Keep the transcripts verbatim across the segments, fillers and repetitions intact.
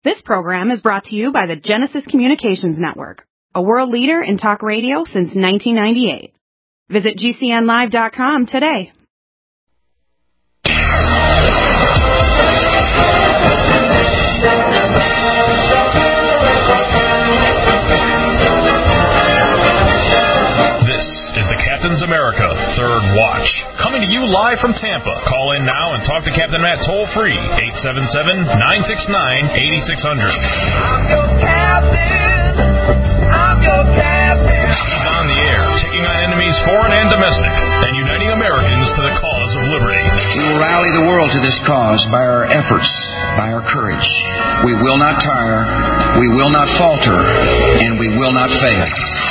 This program is brought to you by the Genesis Communications Network, a world leader in talk radio since nineteen ninety-eight. Visit G C N live dot com today. Captain's America Third Watch, coming to you live from Tampa. Call in now and talk to Captain Matt toll-free, eight seven seven, nine six nine, eight six zero zero. I'm your captain. I'm your captain. He's on the air, taking on enemies foreign and domestic, and uniting Americans to the cause of liberty. We will rally the world to this cause by our efforts, by our courage. We will not tire, we will not falter, and we will not fail.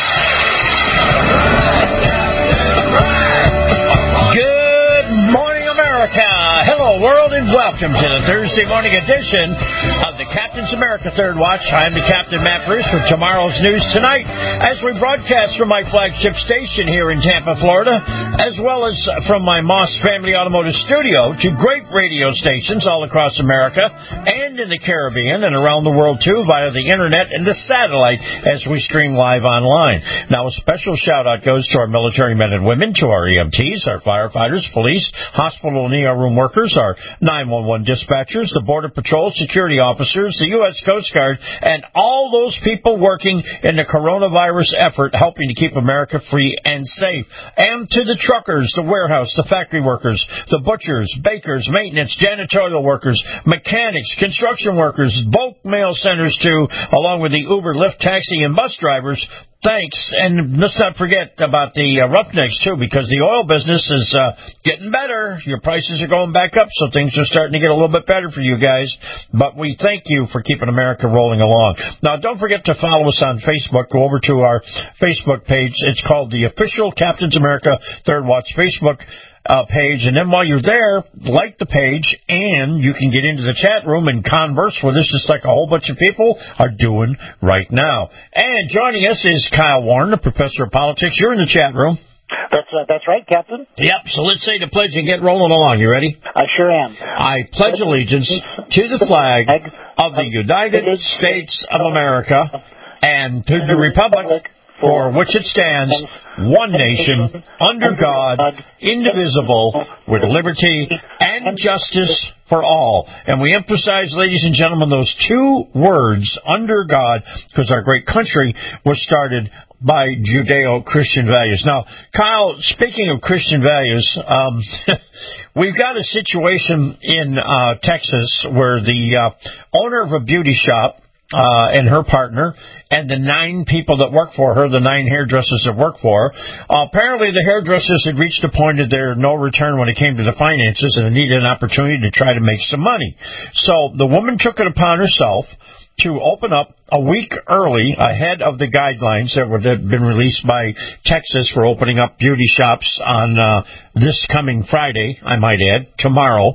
Good morning, America. Hello, world, and welcome to the Thursday morning edition of the Captain's America Third Watch. I'm the Captain Matt Bruce for tomorrow's news tonight as we broadcast from my flagship station here in Tampa, Florida, as well as from my Moss Family Automotive Studio to great radio stations all across America and in the Caribbean and around the world, too, via the Internet and the satellite as we stream live online. Now, a special shout-out goes to our military men and women, to our E M Ts, our firefighters, police, hospital and E R room workers, our nine one one dispatchers, the Border Patrol, security officers, the U S Coast Guard, and all those people working in the coronavirus effort helping to keep America free and safe. And to the truckers, the warehouse, the factory workers, the butchers, bakers, maintenance, janitorial workers, mechanics, construction workers, bulk mail centers too, along with the Uber, Lyft, taxi, and bus drivers. Thanks, and let's not forget about the uh, roughnecks, too, because the oil business is uh, getting better. Your prices are going back up, so things are starting to get a little bit better for you guys. But we thank you for keeping America rolling along. Now, don't forget to follow us on Facebook. Go over to our Facebook page. It's called the Official Captain's America Third Watch Facebook Uh, page, and then while you're there, like the page, and you can get into the chat room and converse with us just like a whole bunch of people are doing right now. And joining us is Kyle Warren, the professor of politics. You're in the chat room. That's uh, that's right, Captain. Yep, so let's say the pledge and get rolling along. You ready? I sure am. I pledge allegiance to the flag of the United States of America and to the republic for which it stands, one nation, under God, indivisible, with liberty and justice for all. And we emphasize, ladies and gentlemen, those two words, under God, because our great country was started by Judeo-Christian values. Now, Kyle, speaking of Christian values, um, we've got a situation in uh, Texas where the uh, owner of a beauty shop Uh, and her partner, and the nine people that work for her, the nine hairdressers that work for her. Uh, apparently the hairdressers had reached a point of their no return when it came to the finances, and they needed an opportunity to try to make some money. So the woman took it upon herself to open up a week early, ahead of the guidelines that were that had been released by Texas for opening up beauty shops on uh, this coming Friday, I might add, tomorrow.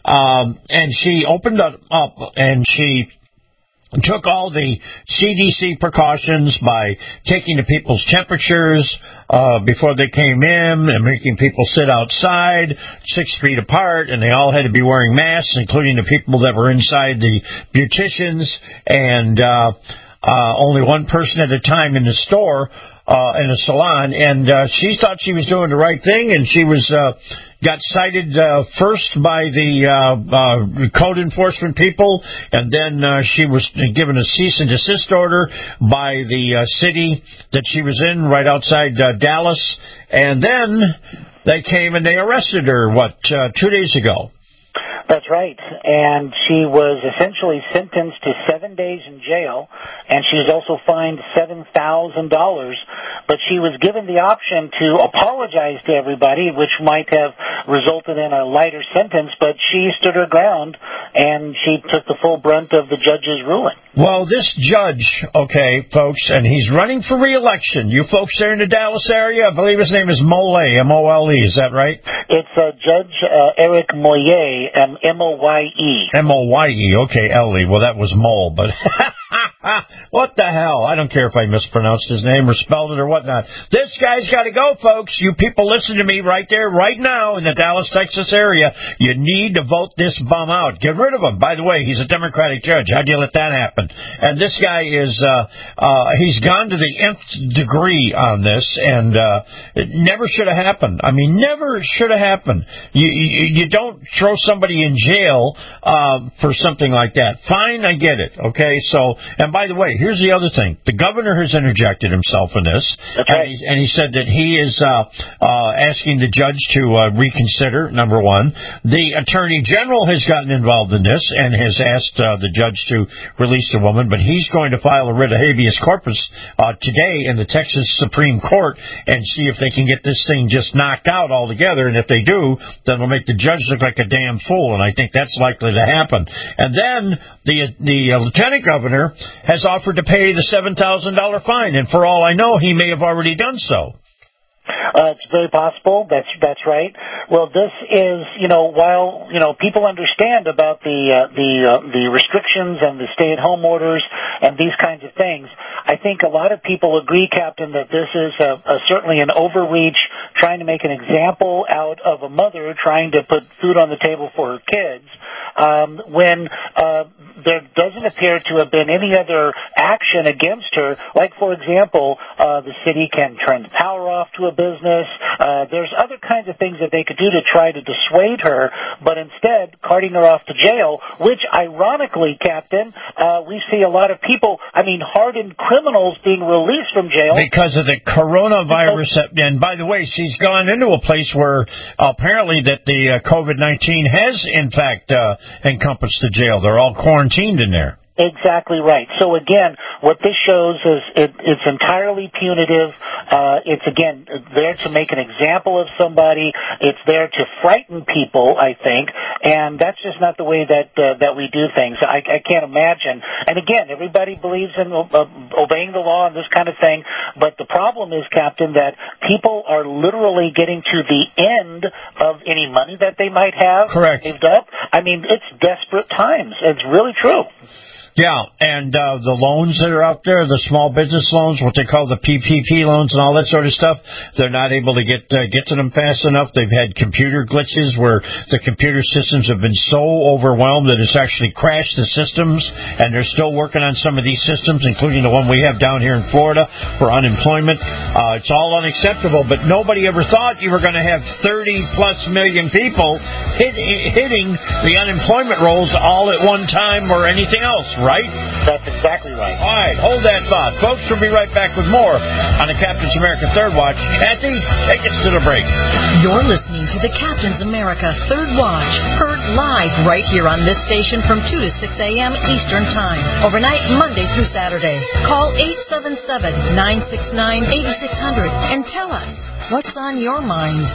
Um, and she opened up, up and she took all the C D C precautions by taking the people's temperatures uh, before they came in and making people sit outside six feet apart, and they all had to be wearing masks, including the people that were inside the beauticians, and uh, uh, only one person at a time in the store, uh, in the salon, and uh, she thought she was doing the right thing, and she was uh, got cited uh, first by the uh, uh, code enforcement people, and then uh, she was given a cease and desist order by the uh, city that she was in right outside uh, Dallas, and then they came and they arrested her, what, uh, two days ago. That's right. And she was essentially sentenced to seven days in jail, and she was also fined seven thousand dollars. But she was given the option to apologize to everybody, which might have resulted in a lighter sentence, but she stood her ground, and she took the full brunt of the judge's ruling. Well, this judge, okay, folks, and he's running for re-election. You folks there in the Dallas area, I believe his name is Mole, M O L E, is that right? It's uh, Judge uh, Eric Moye, um, M O Y E. M O Y E, okay, L E. Well, that was Mole, but What the hell? I don't care if I mispronounced his name or spelled it or whatnot. This guy's got to go, folks. You people listen to me right there, right now in the Dallas, Texas area. You need to vote this bum out. Get rid of him. By the way, he's a Democratic judge. How do you let that happen? And this guy is, uh, uh, he's gone to the nth degree on this, and uh, it never should have happened. I mean, never should have happened. You, you, you don't throw somebody in jail uh, for something like that. Fine, I get it. Okay, so, and by the way, here's the other thing. The governor has interjected himself in this, That's right. and, he, and he said that he is uh, uh, asking the judge to uh, reconsider, number one. The attorney general has gotten involved in this and has asked uh, the judge to release the woman, but he's going to file a writ of habeas corpus uh, today in the Texas Supreme Court and see if they can get this thing just knocked out altogether, and if they do, then it'll make the judge look like a damn fool, and I think that's likely to happen. And then the, the uh, lieutenant governor has offered to pay the seven thousand dollars fine, and for all I know, he may have already done so. Uh, it's very possible. That's that's right. Well, this is, you know, while you know people understand about the uh, the uh, the restrictions and the stay-at-home orders and these kinds of things, I think a lot of people agree, Captain, that this is a, a, certainly an overreach, trying to make an example out of a mother trying to put food on the table for her kids, um, when uh, there doesn't appear to have been any other action against her. Like, for example, uh, the city can turn the power off to a business. Uh, there's other kinds of things that they could do to try to dissuade her, but instead carting her off to jail, which ironically, Captain, uh, we see a lot of people, I mean, hardened criminals being released from jail. Because of the coronavirus. Because, and by the way, she's gone into a place where apparently that the uh, COVID nineteen has, in fact, uh, encompassed the jail. They're all quarantined in there. Exactly right. So again, what this shows is it, it's entirely punitive. Uh, it's again there to make an example of somebody. It's there to frighten people, I think, and that's just not the way that uh, that we do things. I, I can't imagine. And again, everybody believes in uh, obeying the law and this kind of thing, but the problem is, Captain, that people are literally getting to the end of any money that they might have Correct. saved up. I mean, it's desperate times. It's really true. Yeah, and uh, the loans that are out there, the small business loans, what they call the P P P loans and all that sort of stuff, they're not able to get uh, get to them fast enough. They've had computer glitches where the computer systems have been so overwhelmed that it's actually crashed the systems, and they're still working on some of these systems, including the one we have down here in Florida for unemployment. Uh, it's all unacceptable, but nobody ever thought you were going to have thirty-plus million people hit, hitting the unemployment rolls all at one time or anything else, right? Right? That's exactly right. All right, hold that thought. Folks, we'll be right back with more on the Captain's America Third Watch. Kathy, take us to the break. You're listening to the Captain's America Third Watch, heard live right here on this station from two to six a.m. Eastern Time, overnight Monday through Saturday. Call eight seven seven, nine six nine, eight six zero zero and tell us what's on your mind.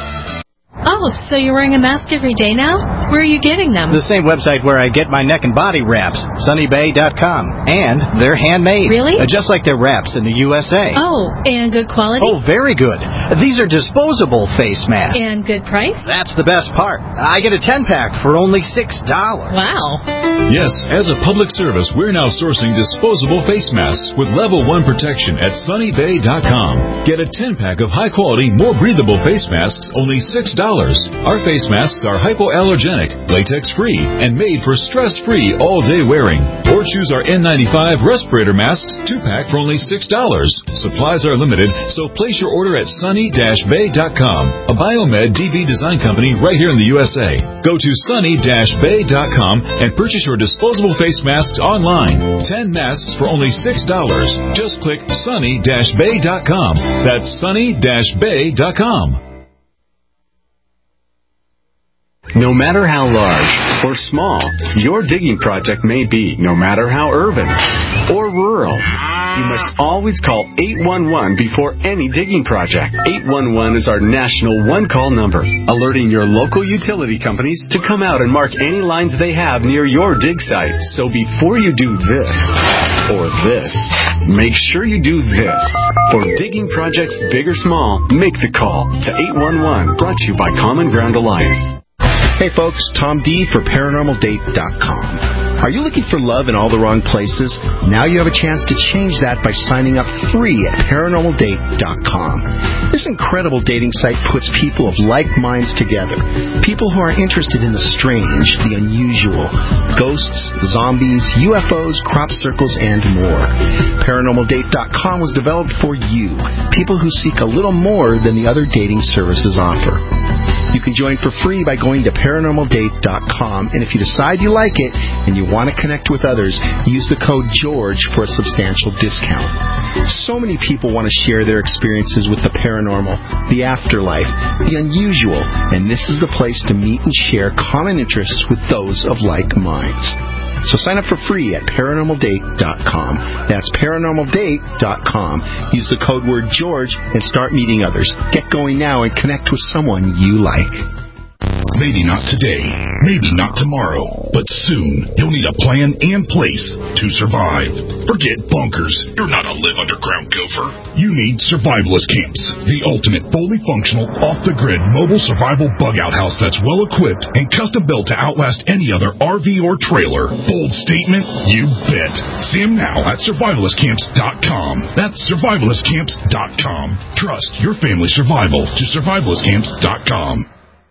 Oh, so you're wearing a mask every day now? Where are you getting them? The same website where I get my neck and body wraps, sunny bay dot com. And they're handmade. Really? Uh, just like their wraps in the U S A. Oh, and good quality? Oh, very good. These are disposable face masks. And good price? That's the best part. I get a ten-pack for only six dollars. Wow. Yes, as a public service, we're now sourcing disposable face masks with level one protection at sunny bay dot com. Get a ten-pack of high-quality, more breathable face masks, only six dollars. Our face masks are hypoallergenic, latex-free, and made for stress-free all-day wearing. Or choose our N ninety-five respirator masks, two-pack for only six dollars. Supplies are limited, so place your order at sunny dash bay dot com, a Biomed D B design company right here in the U S A. Go to sunny dash bay dot com and purchase your disposable face masks online. Ten masks for only six dollars. Just click sunny dash bay dot com. That's sunny dash bay dot com. No matter how large or small your digging project may be, no matter how urban or rural, you must always call eight one one before any digging project. eight one one is our national one-call number, alerting your local utility companies to come out and mark any lines they have near your dig site. So before you do this or this, make sure you do this. For digging projects big or small, make the call to eight one one, brought to you by Common Ground Alliance. Hey folks, Tom D for paranormal date dot com. Are you looking for love in all the wrong places? Now you have a chance to change that by signing up free at paranormal date dot com. This incredible dating site puts people of like minds together. People who are interested in the strange, the unusual, ghosts, zombies, U F Os, crop circles, and more. paranormal date dot com was developed for you, people who seek a little more than the other dating services offer. You can join for free by going to paranormal date dot com, and if you decide you like it and you want to connect with others, use the code GEORGE for a substantial discount. So many people want to share their experiences with the paranormal, the afterlife, the unusual, and this is the place to meet and share common interests with those of like minds. So sign up for free at paranormal date dot com. That's paranormal date dot com. Use the code word George and start meeting others. Get going now and connect with someone you like. Maybe not today, maybe not tomorrow, but soon you'll need a plan and place to survive. Forget bunkers. You're not a live underground gopher. You need Survivalist Camps, the ultimate fully functional, off-the-grid mobile survival bug-out house that's well-equipped and custom-built to outlast any other R V or trailer. Bold statement? You bet. See them now at survivalist camps dot com. That's survivalist camps dot com. Trust your family's survival to survivalist camps dot com.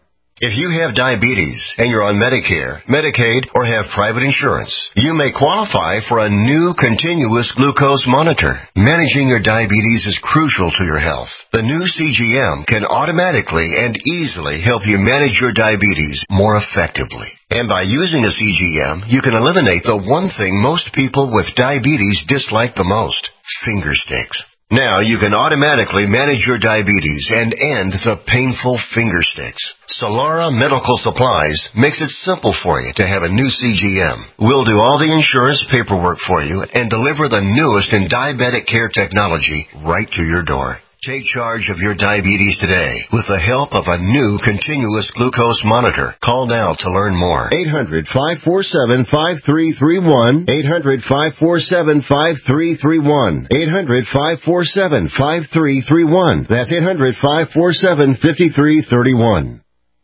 If you have diabetes and you're on Medicare, Medicaid, or have private insurance, you may qualify for a new continuous glucose monitor. Managing your diabetes is crucial to your health. The new C G M can automatically and easily help you manage your diabetes more effectively. And by using a C G M, you can eliminate the one thing most people with diabetes dislike the most: finger sticks. Now you can automatically manage your diabetes and end the painful finger sticks. Solara Medical Supplies makes it simple for you to have a new C G M. We'll do all the insurance paperwork for you and deliver the newest in diabetic care technology right to your door. Take charge of your diabetes today with the help of a new continuous glucose monitor. Call now to learn more. eight hundred, five four seven, five three three one. eight hundred, five four seven, five three three one. eight hundred, five four seven, five three three one. That's eight hundred, five four seven, five three three one.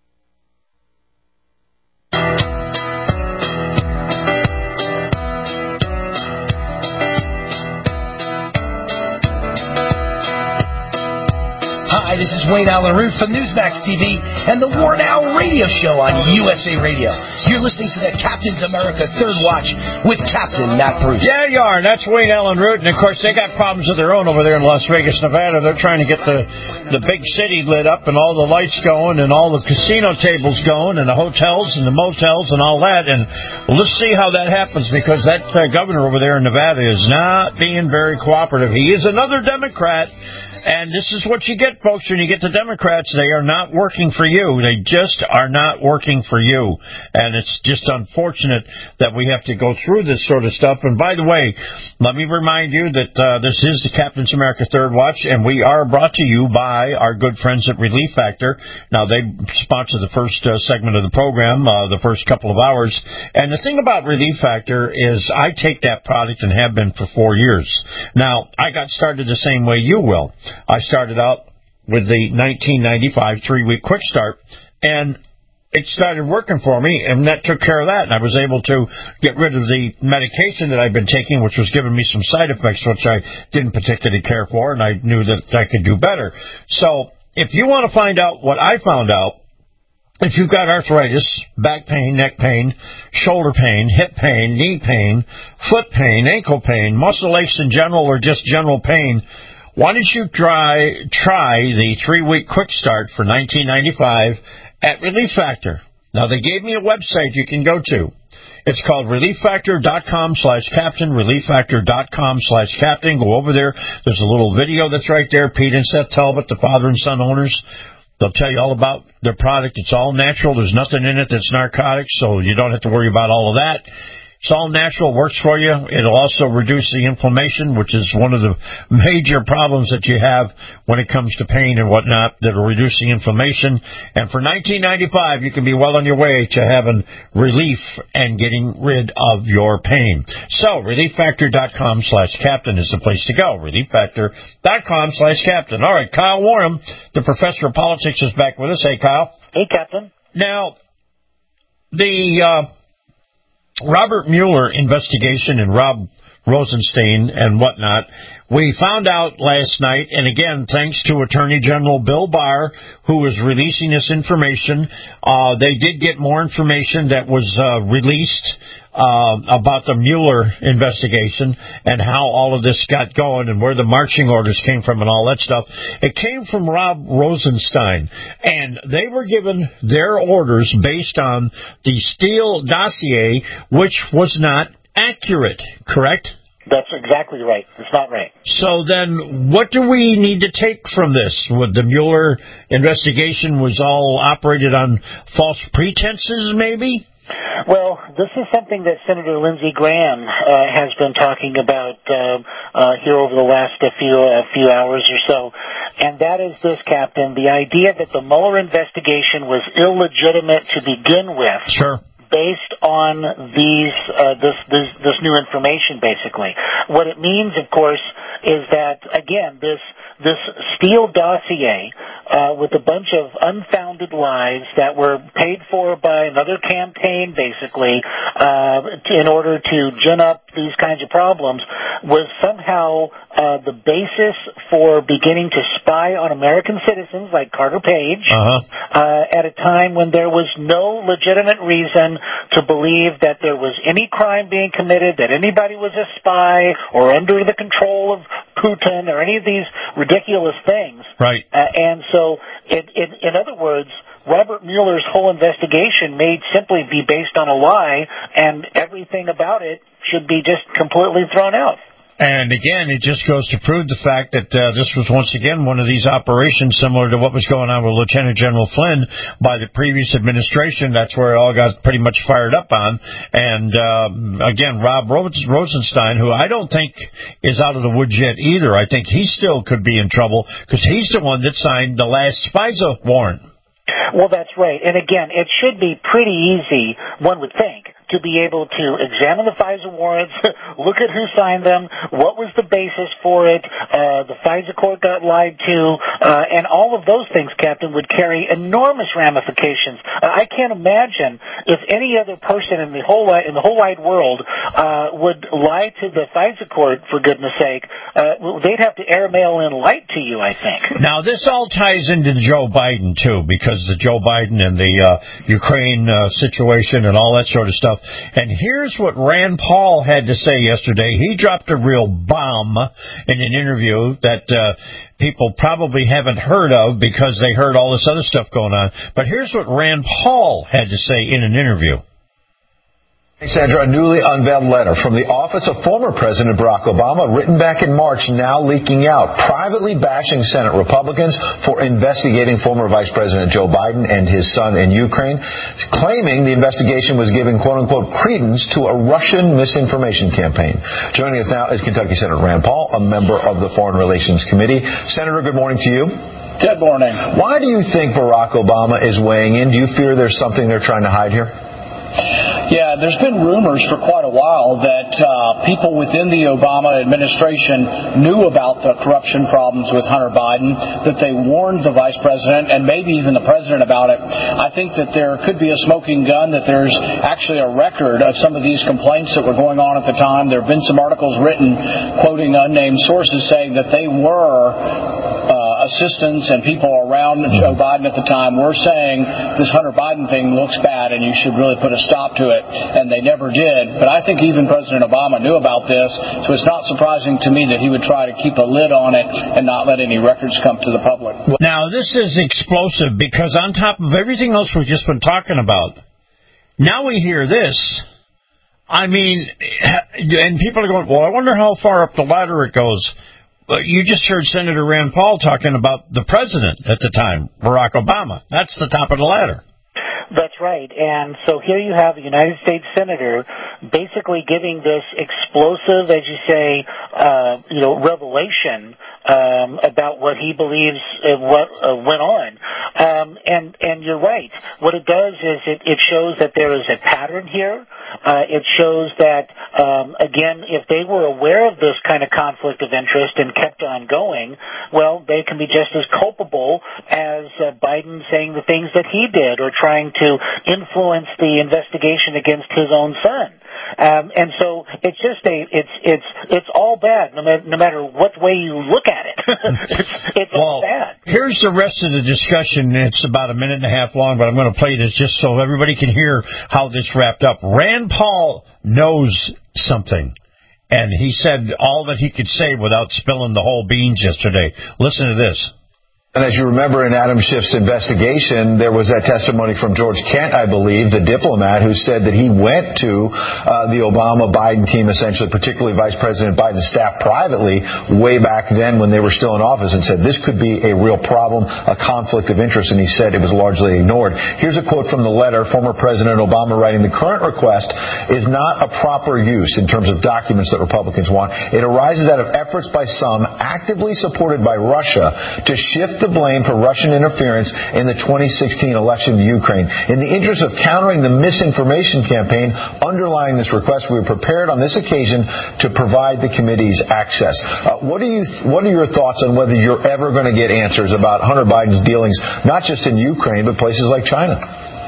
Hi, this is Wayne Allen Root from Newsmax T V and the War Now radio show on U S A Radio. You're listening to the Captain's America Third Watch with Captain Matt Bruce. Yeah, you are, and that's Wayne Allen Root. And, of course, they got problems of their own over there in Las Vegas, Nevada. They're trying to get the, the big city lit up and all the lights going and all the casino tables going and the hotels and the motels and all that. And well, let's see how that happens, because that uh, governor over there in Nevada is not being very cooperative. He is another Democrat. And this is what you get, folks, when you get the Democrats. They are not working for you. They just are not working for you. And it's just unfortunate that we have to go through this sort of stuff. And by the way, let me remind you that uh, this is the Captain's America Third Watch, and we are brought to you by our good friends at Relief Factor. Now, they sponsor the first uh, segment of the program, uh, the first couple of hours. And the thing about Relief Factor is I take that product and have been for four years. Now, I got started the same way you will. I started out with the nineteen ninety-five three-week quick start, and it started working for me, and that took care of that, and I was able to get rid of the medication that I've been taking, which was giving me some side effects, which I didn't particularly care for, and I knew that I could do better. So if you want to find out what I found out, if you've got arthritis, back pain, neck pain, shoulder pain, hip pain, knee pain, foot pain, ankle pain, muscle aches in general, or just general pain, why don't you try try the three-week quick start for nineteen ninety-five at Relief Factor? Now, they gave me a website you can go to. It's called relief factor dot com slash captain, relief factor dot com slash captain. Go over there. There's a little video that's right there. Pete and Seth Talbot, the father and son owners. They'll tell you all about their product. It's all natural. There's nothing in it that's narcotics, so you don't have to worry about all of that. It's all natural, works for you. It'll also reduce the inflammation, which is one of the major problems that you have when it comes to pain and whatnot. That'll reduce the inflammation. And for nineteen ninety-five, you can be well on your way to having relief and getting rid of your pain. So, relief factor dot com slash captain is the place to go. relief factor dot com slash captain. All right, Kyle Warham, the professor of politics, is back with us. Hey, Kyle. Hey, Captain. Now, the uh, Robert Mueller investigation and Rob Rosenstein and whatnot, we found out last night, and again, thanks to Attorney General Bill Barr, who was releasing this information, uh, they did get more information that was uh, released uh, about the Mueller investigation and how all of this got going and where the marching orders came from and all that stuff. It came from Rob Rosenstein, and they were given their orders based on the Steele dossier, which was not accurate, correct? That's exactly right. It's not right. So then what do we need to take from this? Would the Mueller investigation was all operated on false pretenses, maybe? Well, this is something that Senator Lindsey Graham uh, has been talking about uh, uh, here over the last uh, few uh, few hours or so, and that is this, Captain, the idea that the Mueller investigation was illegitimate to begin with. Sure. Based on these, uh, this, this, this new information, basically. What it means, of course, is that, again, this, this Steele dossier, uh, with a bunch of unfounded lies that were paid for by another campaign, basically, uh, to, in order to gin up these kinds of problems, was somehow, uh, the basis for beginning to spy on American citizens like Carter Page, uh-huh. uh, at a time when there was no legitimate reason to believe that there was any crime being committed, that anybody was a spy or under the control of Putin or any of these ridiculous things. Right. Uh, and so, it, it, in other words, Robert Mueller's whole investigation may simply be based on a lie, and everything about it should be just completely thrown out. And again, it just goes to prove the fact that uh, this was once again one of these operations similar to what was going on with Lieutenant General Flynn by the previous administration. That's where it all got pretty much fired up on. And uh, again, Rob Rosenstein, who I don't think is out of the woods yet either. I think he still could be in trouble because he's the one that signed the last FISA warrant. Well, that's right. And again, it should be pretty easy, one would think, to be able to examine the FISA warrants, look at who signed them, what was the basis for it, uh, the FISA court got lied to, uh, and all of those things, Captain, would carry enormous ramifications. Uh, I can't imagine if any other person in the whole in the whole wide world uh, would lie to the FISA court, for goodness sake. Uh, they'd have to airmail in light to you, I think. Now, this all ties into Joe Biden, too, because the Joe Biden and the uh, Ukraine uh, situation and all that sort of stuff. And here's what Rand Paul had to say yesterday. He dropped a real bomb in an interview that uh, people probably haven't heard of because they heard all this other stuff going on. But here's what Rand Paul had to say in an interview. Sandra, a newly unveiled letter from the office of former President Barack Obama, written back in March, now leaking out, privately bashing Senate Republicans for investigating former Vice President Joe Biden and his son in Ukraine, claiming the investigation was giving quote-unquote credence to a Russian misinformation campaign. Joining us now is Kentucky Senator Rand Paul, a member of the Foreign Relations Committee. Senator, good morning to you. Good morning. Why do you think Barack Obama is weighing in? Do you fear there's something they're trying to hide here? Yeah, there's been rumors for quite a while that uh, people within the Obama administration knew about the corruption problems with Hunter Biden, that they warned the vice president and maybe even the president about it. I think that there could be a smoking gun, that there's actually a record of some of these complaints that were going on at the time. There have been some articles written quoting unnamed sources saying that they were uh, assistants and people around Joe Biden at the time were saying this Hunter Biden thing looks bad and you should really put a stop to it, and they never did. But I think even President Obama knew about this, so it's not surprising to me that he would try to keep a lid on it and not let any records come to the public. Now, this is explosive because on top of everything else we've just been talking about, now we hear this. I mean, and people are going, well, I wonder how far up the ladder it goes. You just heard Senator Rand Paul talking about the president at the time, Barack Obama. That's the top of the ladder. That's right. And so here you have a United States Senator basically giving this explosive, as you say, uh, you know, revelation um, about what he believes uh, what uh, went on. Um, and and you're right. What it does is it, it shows that there is a pattern here. Uh, it shows that, um, again, if they were aware of this kind of conflict of interest and kept on going, well, they can be just as culpable as uh, Biden saying the things that he did or trying to influence the investigation against his own son. Um, and so it's just a, it's, it's, it's all bad, no matter, no matter what way you look at it. it's it's well, all bad. Here's the rest of the discussion. It's about a minute and a half long, but I'm going to play this just so everybody can hear how this wrapped up. Rand Paul knows something, and he said all that he could say without spilling the whole beans yesterday. Listen to this. And as you remember in Adam Schiff's investigation, there was that testimony from George Kent, I believe, the diplomat, who said that he went to uh, the Obama-Biden team, essentially, particularly Vice President Biden's staff privately, way back then when they were still in office, and said this could be a real problem, a conflict of interest, and he said it was largely ignored. Here's a quote from the letter, former President Obama writing, "The current request is not a proper use in terms of documents that Republicans want. It arises out of efforts by some, actively supported by Russia, to shift the blame for Russian interference in the twenty sixteen election in Ukraine. In the interest of countering the misinformation campaign underlying this request, we are prepared on this occasion to provide the committee's access." Uh, what do you? What are your thoughts on whether you're ever going to get answers about Hunter Biden's dealings, not just in Ukraine, but places like China?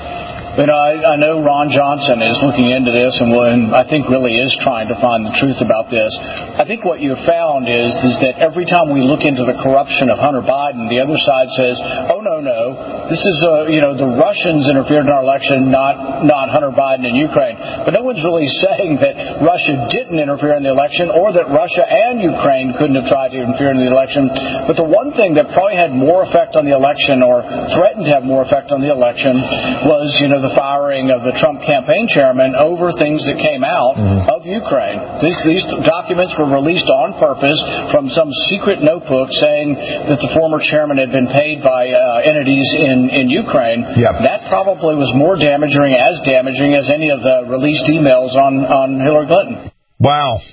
You know, I, I know Ron Johnson is looking into this and, will, and I think really is trying to find the truth about this. I think what you've found is is that every time we look into the corruption of Hunter Biden, the other side says, "Oh no, no, this is uh, you know the Russians interfered in our election, not not Hunter Biden in Ukraine." But no one's really saying that Russia didn't interfere in the election, or that Russia and Ukraine couldn't have tried to interfere in the election. But the one thing that probably had more effect on the election, or threatened to have more effect on the election, was you know. the firing of the Trump campaign chairman over things that came out mm-hmm. of Ukraine. These, these documents were released on purpose from some secret notebook saying that the former chairman had been paid by uh, entities in, in Ukraine. Yep. That probably was more damaging, as damaging as any of the released emails on, on Hillary Clinton. Wow.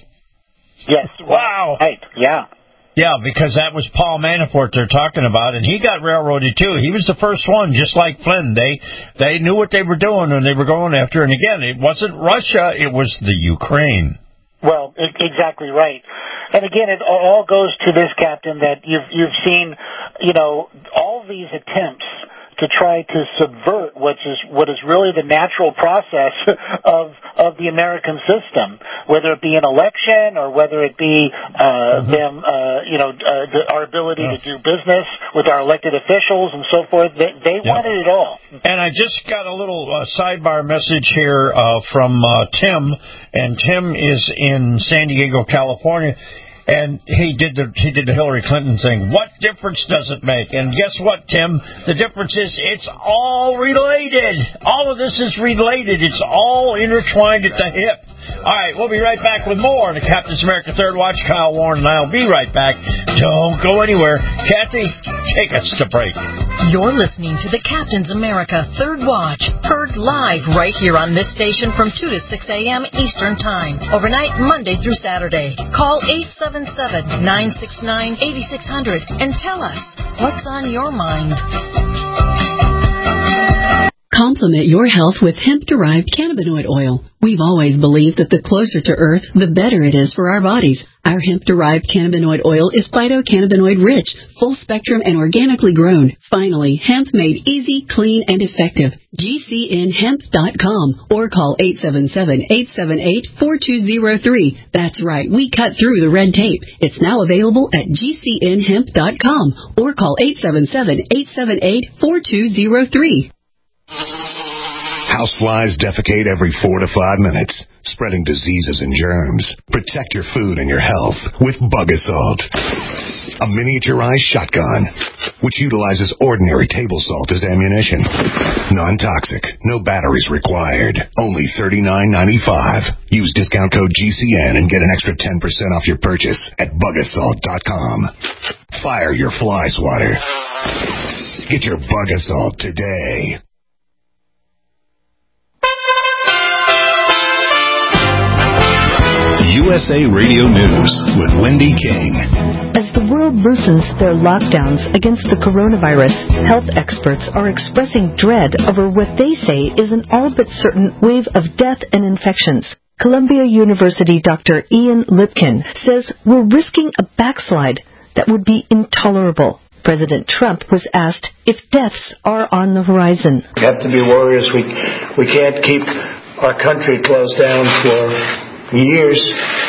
Yes. Wow. Right. Yeah. Yeah, because that was Paul Manafort they're talking about, and he got railroaded too. He was the first one, just like Flynn. They they knew what they were doing and they were going after. And again, it wasn't Russia; it was the Ukraine. Well, exactly right. And again, it all goes to this, Captain, that you've you've seen, you know, all these attempts to try to subvert what is what is really the natural process of of the American system, whether it be an election or whether it be uh, mm-hmm. them, uh, you know, uh, the, our ability yeah. to do business with our elected officials and so forth. They, they yeah. wanted it all. And I just got a little uh, sidebar message here uh, from uh, Tim, and Tim is in San Diego, California. And he did the he did the Hillary Clinton thing. What difference does it make? And guess what, Tim? The difference is it's all related. All of this is related. It's all intertwined at the hip. All right, we'll be right back with more on the Captain's America Third Watch. Kyle Warren and I will be right back. Don't go anywhere. Kathy, take us to break. You're listening to the Captain's America Third Watch, heard live right here on this station from two to six a.m. Eastern Time, overnight Monday through Saturday. Call eight seven seven, nine six nine, eight six zero zero and tell us what's on your mind. Complement your health with hemp-derived cannabinoid oil. We've always believed that the closer to Earth, the better it is for our bodies. Our hemp-derived cannabinoid oil is phytocannabinoid-rich, full-spectrum, and organically grown. Finally, hemp made easy, clean, and effective. G C N hemp dot com or call eight seven seven, eight seven eight, four two zero three. That's right, we cut through the red tape. It's now available at G C N hemp dot com or call eight seven seven, eight seven eight, four two zero three. Houseflies defecate every four to five minutes, spreading diseases and germs. Protect your food and your health with Bug Assault, a miniaturized shotgun which utilizes ordinary table salt as ammunition. Non-toxic, no batteries required. Only thirty-nine ninety-five. Use discount code G C N and get an extra ten percent off your purchase at bug assault dot com. Fire your fly swatter. Get your Bug Assault today. U S A Radio News with Wendy King. A As the world loosens their lockdowns against the coronavirus, health experts are expressing dread over what they say is an all but certain wave of death and infections. Columbia University Doctor Ian Lipkin says we're risking a backslide that would be intolerable. President Trump was asked if deaths are on the horizon. We have to be warriors. We, we can't keep our country closed down for years,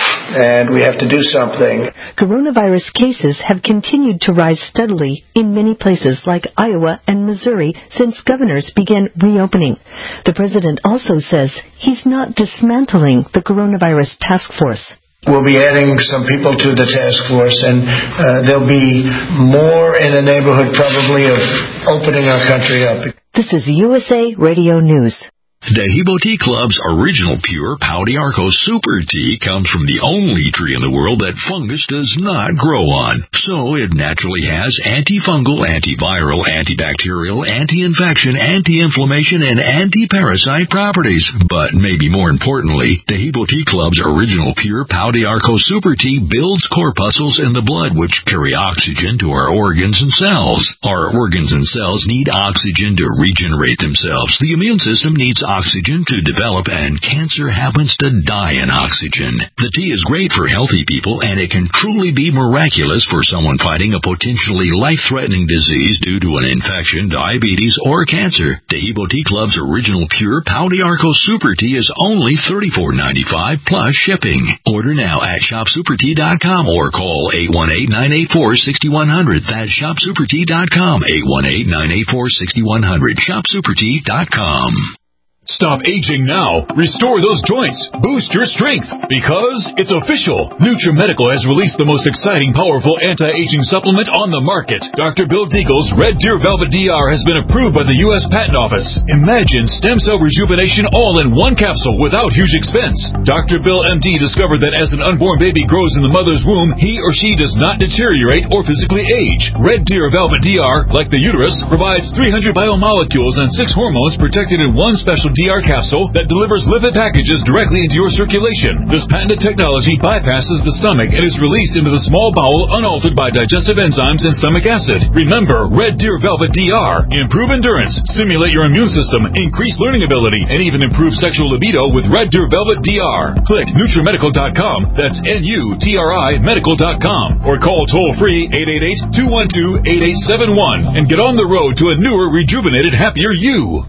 and we have to do something. Coronavirus cases have continued to rise steadily in many places like Iowa and Missouri since governors began reopening. The president also says he's not dismantling the coronavirus task force. We'll be adding some people to the task force, and uh, there'll be more in the neighborhood probably of opening our country up. This is U S A Radio News. Dehibo Tea Club's original pure Pau d'Arco Super Tea comes from the only tree in the world that fungus does not grow on. So it naturally has antifungal, antiviral, antibacterial, anti-infection, anti-inflammation, and anti-parasite properties. But maybe more importantly, Dehibo Tea Club's original pure Pau d'Arco Super Tea builds corpuscles in the blood which carry oxygen to our organs and cells. Our organs and cells need oxygen to regenerate themselves. The immune system needs oxygen to develop, and cancer happens to die in oxygen. The tea is great for healthy people, and it can truly be miraculous for someone fighting a potentially life-threatening disease due to an infection, diabetes, or cancer. Dehibo Tea Club's original pure Pau d'Arco Super Tea is only thirty-four ninety-five plus shipping. Order now at shop super tea dot com or call eight one eight, nine eight four, six one zero zero. That's shop super tea dot com, eight one eight, nine eight four, six one zero zero. shop super tea dot com. Stop aging now. Restore those joints. Boost your strength. Because it's official. NutriMedical has released the most exciting, powerful anti-aging supplement on the market. Doctor Bill Deagle's Red Deer Velvet D R has been approved by the U S Patent Office. Imagine stem cell rejuvenation all in one capsule without huge expense. Doctor Bill M D discovered that as an unborn baby grows in the mother's womb, he or she does not deteriorate or physically age. Red Deer Velvet D R, like the uterus, provides three hundred biomolecules and six hormones protected in one special D R capsule that delivers lipid packages directly into your circulation. This patented technology bypasses the stomach and is released into the small bowel unaltered by digestive enzymes and stomach acid. Remember, Red Deer Velvet D R. Improve endurance, stimulate your immune system, increase learning ability, and even improve sexual libido with Red Deer Velvet D R. Click NutriMedical dot com, that's N U T R I medical dot com, or call toll-free eight eight eight, two one two, eight eight seven one and get on the road to a newer, rejuvenated, happier you.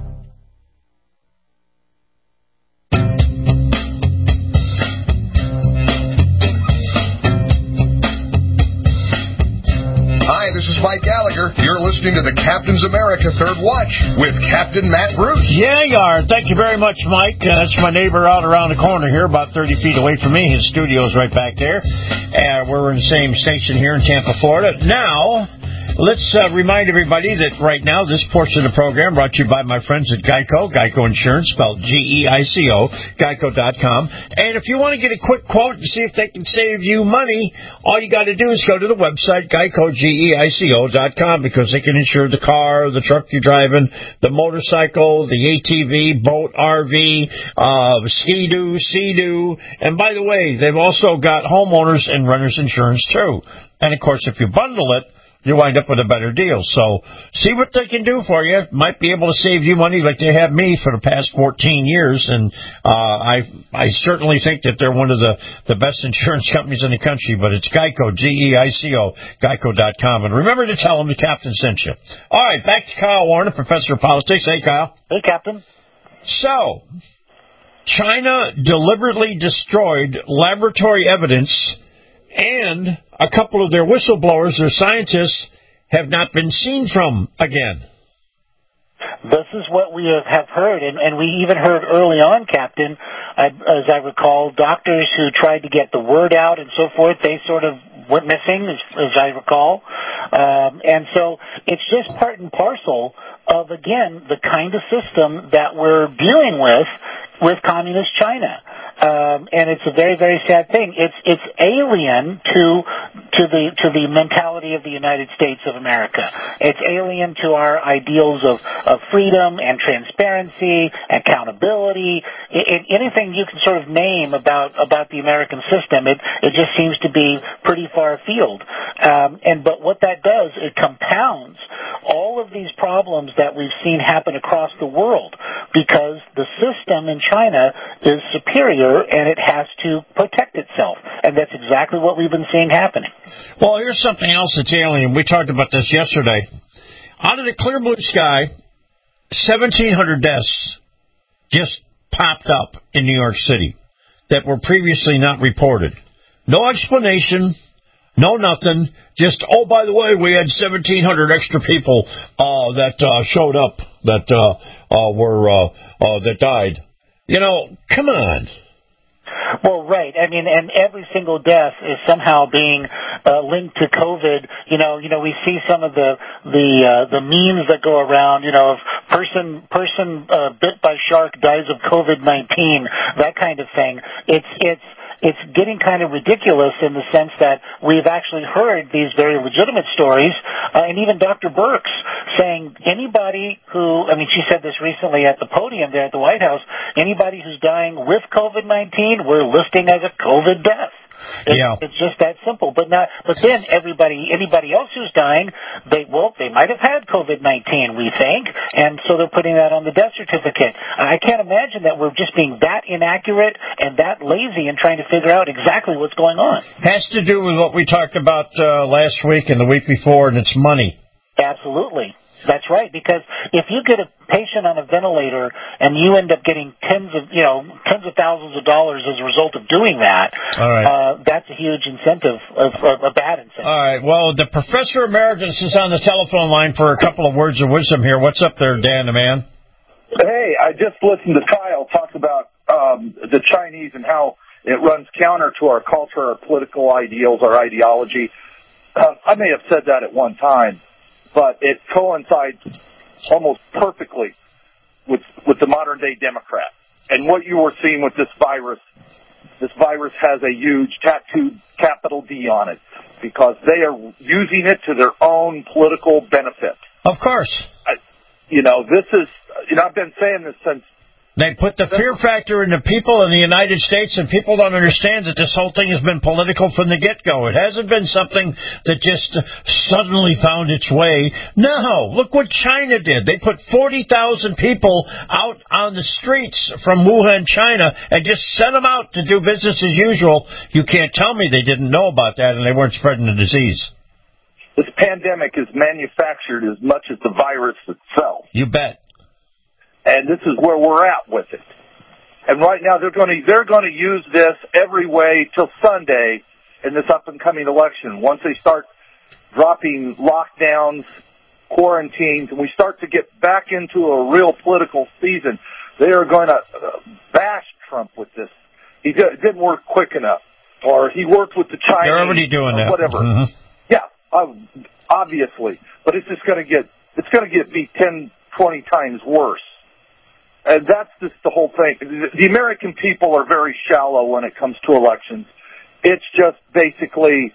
This is Mike Gallagher. You're listening to the Captain's America Third Watch with Captain Matt Bruce. Yeah, you are. Thank you very much, Mike. Uh, that's my neighbor out around the corner here, about thirty feet away from me. His studio's right back there. Uh, we're in the same station here in Tampa, Florida. Now, let's uh, remind everybody that right now this portion of the program brought to you by my friends at Geico, Geico Insurance, spelled G E I C O, geico dot com. And if you want to get a quick quote and see if they can save you money, all you got to do is go to the website, geico, G E I C O dot com, because they can insure the car, the truck you're driving, the motorcycle, the A T V, boat, R V, uh, ski-doo, sea-doo. And by the way, they've also got homeowners and renters insurance too. And of course, if you bundle it, you wind up with a better deal. So see what they can do for you. Might be able to save you money like they have me for the past fourteen years. And uh, I I certainly think that they're one of the, the best insurance companies in the country. But it's Geico, G E I C O, geico dot com. And remember to tell them the captain sent you. All right, back to Kyle Warner, professor of politics. Hey, Kyle. Hey, Captain. So, China deliberately destroyed laboratory evidence, and a couple of their whistleblowers, their scientists, have not been seen from again. This is what we have heard, and, and we even heard early on, Captain, I, as I recall, doctors who tried to get the word out and so forth, they sort of went missing, as, as I recall. Um, and so it's just part and parcel of, again, the kind of system that we're dealing with with communist China. Um, and it's a very, very sad thing. It's it's alien to to the to the mentality of the United States of America. It's alien to our ideals of, of freedom and transparency, accountability, it, it, anything you can sort of name about about the American system. It it just seems to be pretty far afield. Um, and but what that does, it compounds all of these problems that we've seen happen across the world, because the system in China is superior and it has to protect itself. And that's exactly what we've been seeing happening. Well, here's something else that's alien. We talked about this yesterday. Out of the clear blue sky, seventeen hundred deaths just popped up in New York City that were previously not reported. No explanation. No, nothing. Just, oh, by the way, we had seventeen hundred extra people uh, that uh, showed up that uh, uh, were uh, uh, that died. You know, come on. Well, right. I mean, and every single death is somehow being uh, linked to COVID. You know, you know, we see some of the the uh, the memes that go around. You know, of person person uh, bit by shark dies of COVID nineteen, that kind of thing. It's it's. It's getting kind of ridiculous in the sense that we've actually heard these very legitimate stories, uh, and even Doctor Birx saying anybody who, I mean, she said this recently at the podium there at the White House, anybody who's dying with COVID nineteen, we're listing as a COVID death. It's, yeah. it's just that simple. But not. But then everybody, anybody else who's dying, they well, they might have had COVID nineteen, we think, and so they're putting that on the death certificate. I can't imagine that we're just being that inaccurate and that lazy in trying to figure out exactly what's going on. Has to do with what we talked about uh, last week and the week before, and it's money. Absolutely. That's right, because if you get a patient on a ventilator and you end up getting tens of, you know, tens of thousands of dollars as a result of doing that, All right. uh, that's a huge incentive, of, of a bad incentive. All right, well, the Professor Emeritus is on the telephone line for a couple of words of wisdom here. What's up there, Dan the man? Hey, I just listened to Kyle talk about um, the Chinese and how it runs counter to our culture, our political ideals, our ideology. Uh, I may have said that at one time, but it coincides almost perfectly with with the modern-day Democrat. And what you were seeing with this virus, this virus has a huge tattooed capital D on it because they are using it to their own political benefit. Of course. I, you know, this is, you know, I've been saying this since... They put the fear factor into people in the United States, and people don't understand that this whole thing has been political from the get-go. It hasn't been something that just suddenly found its way. No, look what China did. They put forty thousand people out on the streets from Wuhan, China, and just sent them out to do business as usual. You can't tell me they didn't know about that and they weren't spreading the disease. This pandemic is manufactured as much as the virus itself. You bet. And this is where we're at with it. And right now they're going to they're going to use this every way till Sunday in this up and coming election. Once they start dropping lockdowns, quarantines, and we start to get back into a real political season, they are going to bash Trump with this. He did, it didn't work quick enough, or he worked with the Chinese. They're already doing that. Whatever. Mm-hmm. Yeah, uh, obviously, but it's just going to get it's going to get beat ten, twenty times worse. And that's just the whole thing. The American people are very shallow when it comes to elections. It's just basically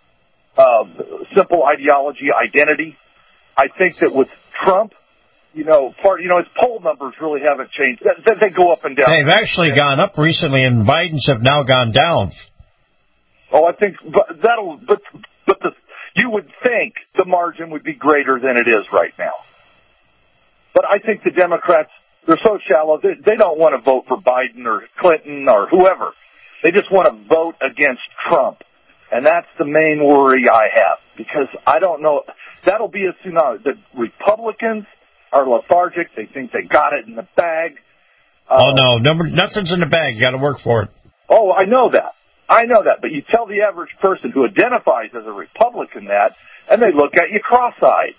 uh, simple ideology, identity. I think that with Trump, you know, part you know his poll numbers really haven't changed. They, they go up and down. They've actually gone up recently, and Biden's have now gone down. Oh, I think but that'll. But but the you would think the margin would be greater than it is right now. But I think the Democrats. They're so shallow, they, they don't want to vote for Biden or Clinton or whoever. They just want to vote against Trump. And that's the main worry I have, because I don't know. That'll be a tsunami. The Republicans are lethargic. They think they got it in the bag. Uh, oh, no. Number, nothing's in the bag. You got to work for it. Oh, I know that. I know that. But you tell the average person who identifies as a Republican that, and they look at you cross-eyed.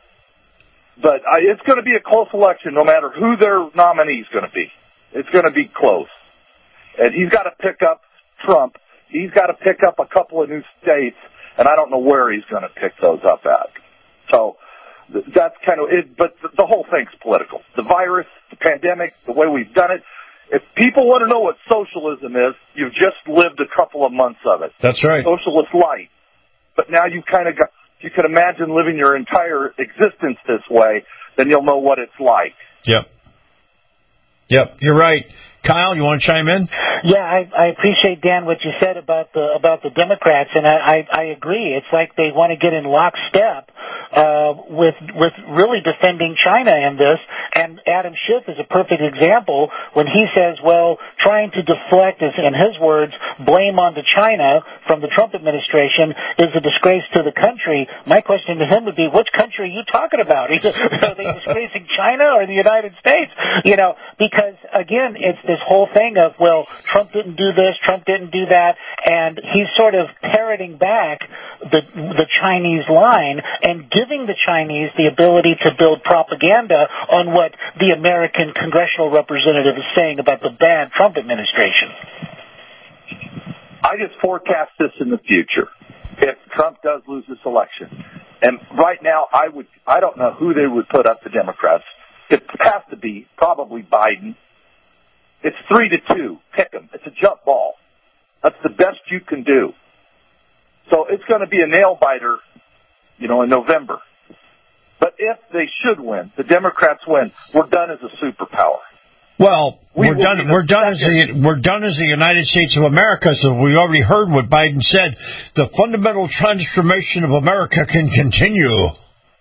But I, it's going to be a close election no matter who their nominee is going to be. It's going to be close. And he's got to pick up Trump. He's got to pick up a couple of new states, and I don't know where he's going to pick those up at. So that's kind of it. But the whole thing's political. The virus, the pandemic, the way we've done it. If people want to know what socialism is, you've just lived a couple of months of it. That's right. Socialist light. but now you kind of got, you can imagine living your entire existence this way, then you'll know what it's like. Yep. Yep, you're right. Kyle, you want to chime in? Yeah, I, I appreciate, Dan, what you said about the about the Democrats, and I, I, I agree. It's like they want to get in lockstep uh, with with really defending China in this. And Adam Schiff is a perfect example when he says, well, trying to deflect, is, in his words, blame onto China from the Trump administration is a disgrace to the country. My question to him would be, which country are you talking about? Are they disgracing China or the United States? You know, because, again, it's this whole thing of, well, Trump didn't do this, Trump didn't do that, and he's sort of parroting back the the Chinese line and giving the Chinese the ability to build propaganda on what the American congressional representative is saying about the bad Trump administration. I just forecast this in the future if Trump does lose this election. And right now, I would I don't know who they would put up, the Democrats. It has to be probably Biden. It's three to two. Pick them. It's a jump ball. That's the best you can do. So it's going to be a nail biter, you know, in November. But if they should win, the Democrats win, we're done as a superpower. Well, We we're will done. be the We're done as the we're done as the United States of America. So we already heard what Biden said. The fundamental transformation of America can continue.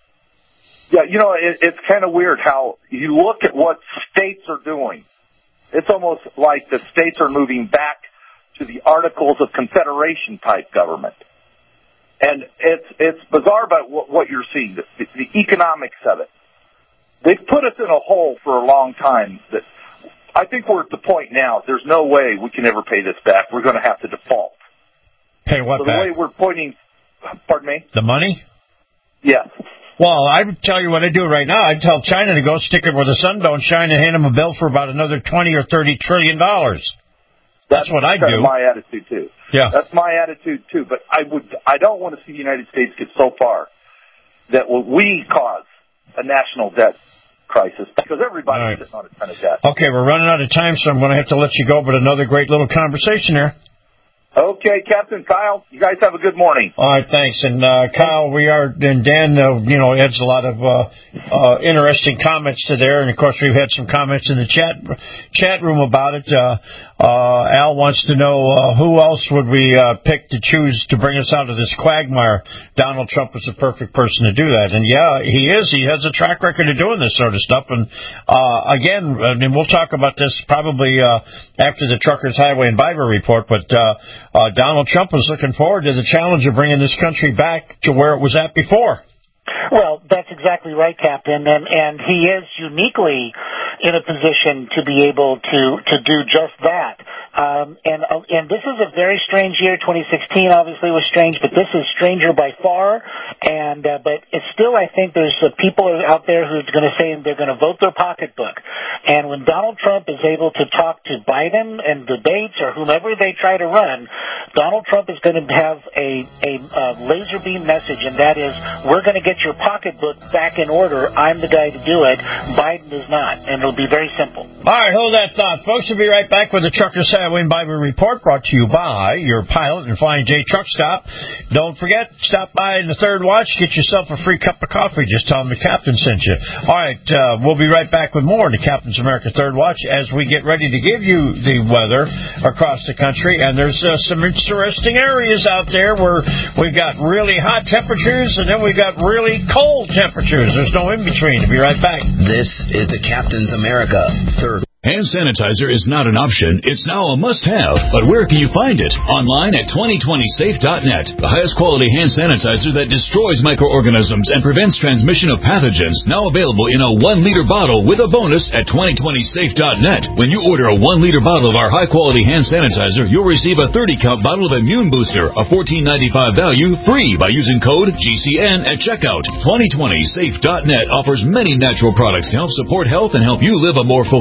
Yeah, you know, it, it's kind of weird how you look at what states are doing. It's almost like the states are moving back to the Articles of Confederation type government. And it's it's bizarre about what, what you're seeing, the, the economics of it. They've put us in a hole for a long time. That I think we're at the point now, there's no way we can ever pay this back. We're going to have to default. Pay what so back? The way we're pointing, pardon me? The money? Yes. Well, I would tell you what I do right now. I'd tell China to go stick it where the sun don't shine and hand them a bill for about another twenty or thirty trillion dollars. That's, That's what I'd do. That's my attitude too. Yeah. That's my attitude too. But I would, I don't want to see the United States get so far that we cause a national debt crisis because everybody's right. sitting on a ton of debt. Okay, we're running out of time, so I'm going to have to let you go. But another great little conversation there. Okay, Captain Kyle, you guys have a good morning. All right, thanks. And uh, Kyle, we are, and Dan, uh, you know, adds a lot of uh, uh, interesting comments to there. And of course, we've had some comments in the chat chat room about it. Uh, uh, Al wants to know uh, who else would we uh, pick to choose to bring us out of this quagmire. Donald Trump is the perfect person to do that, and yeah, he is. He has a track record of doing this sort of stuff. And uh, again, and we'll talk about this probably uh, after the Truckers Highway and Bible report, but. Uh, Uh, Donald Trump was looking forward to the challenge of bringing this country back to where it was at before. Well, that's exactly right, Captain, and and he is uniquely in a position to be able to to do just that. Um, and uh, and this is a very strange year. twenty sixteen obviously was strange, but this is stranger by far. And uh, but it's still, I think there's uh, people out there who are going to say they're going to vote their pocketbook. And when Donald Trump is able to talk to Biden and debates or whomever they try to run, Donald Trump is going to have a a uh, laser beam message, and that is, we're going to get your pocketbook back in order. I'm the guy to do it. Biden is not, and it'll be very simple. All right, hold that thought, folks. We'll be right back with the Truckers Highway and Bible report, brought to you by your pilot and Flying J Truck Stop. Don't forget, stop by in the third watch, get yourself a free cup of coffee. Just tell them the captain sent you. All right, uh, we'll be right back with more of the Captain's America Third Watch as we get ready to give you the weather across the country. And there's uh, some interesting areas out there where we've got really hot temperatures and then we've got really cold temperatures. There's no in between. We'll be right back. This is the Captain's America Third. Hand sanitizer is not an option. It's now a must-have. But where can you find it? Online at twenty twenty safe dot net. The highest quality hand sanitizer that destroys microorganisms and prevents transmission of pathogens. Now available in a one liter bottle with a bonus at twenty twenty safe dot net. When you order a one liter bottle of our high-quality hand sanitizer, you'll receive a thirty count bottle of Immune Booster, a fourteen ninety-five value, free by using code G C N at checkout. twenty twenty safe dot net offers many natural products to help support health and help you live a more fulfilled life.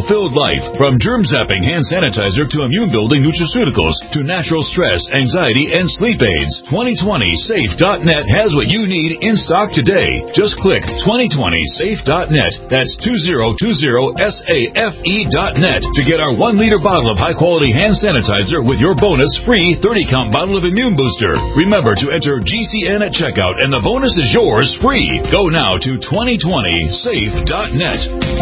life. From germ-zapping hand sanitizer to immune-building nutraceuticals to natural stress, anxiety, and sleep aids, twenty twenty safe dot net has what you need in stock today. Just click twenty twenty safe dot net. That's two thousand twenty safe dot net to get our one-liter bottle of high-quality hand sanitizer with your bonus free thirty-count bottle of Immune Booster. Remember to enter G C N at checkout, and the bonus is yours free. Go now to twenty twenty safe dot net.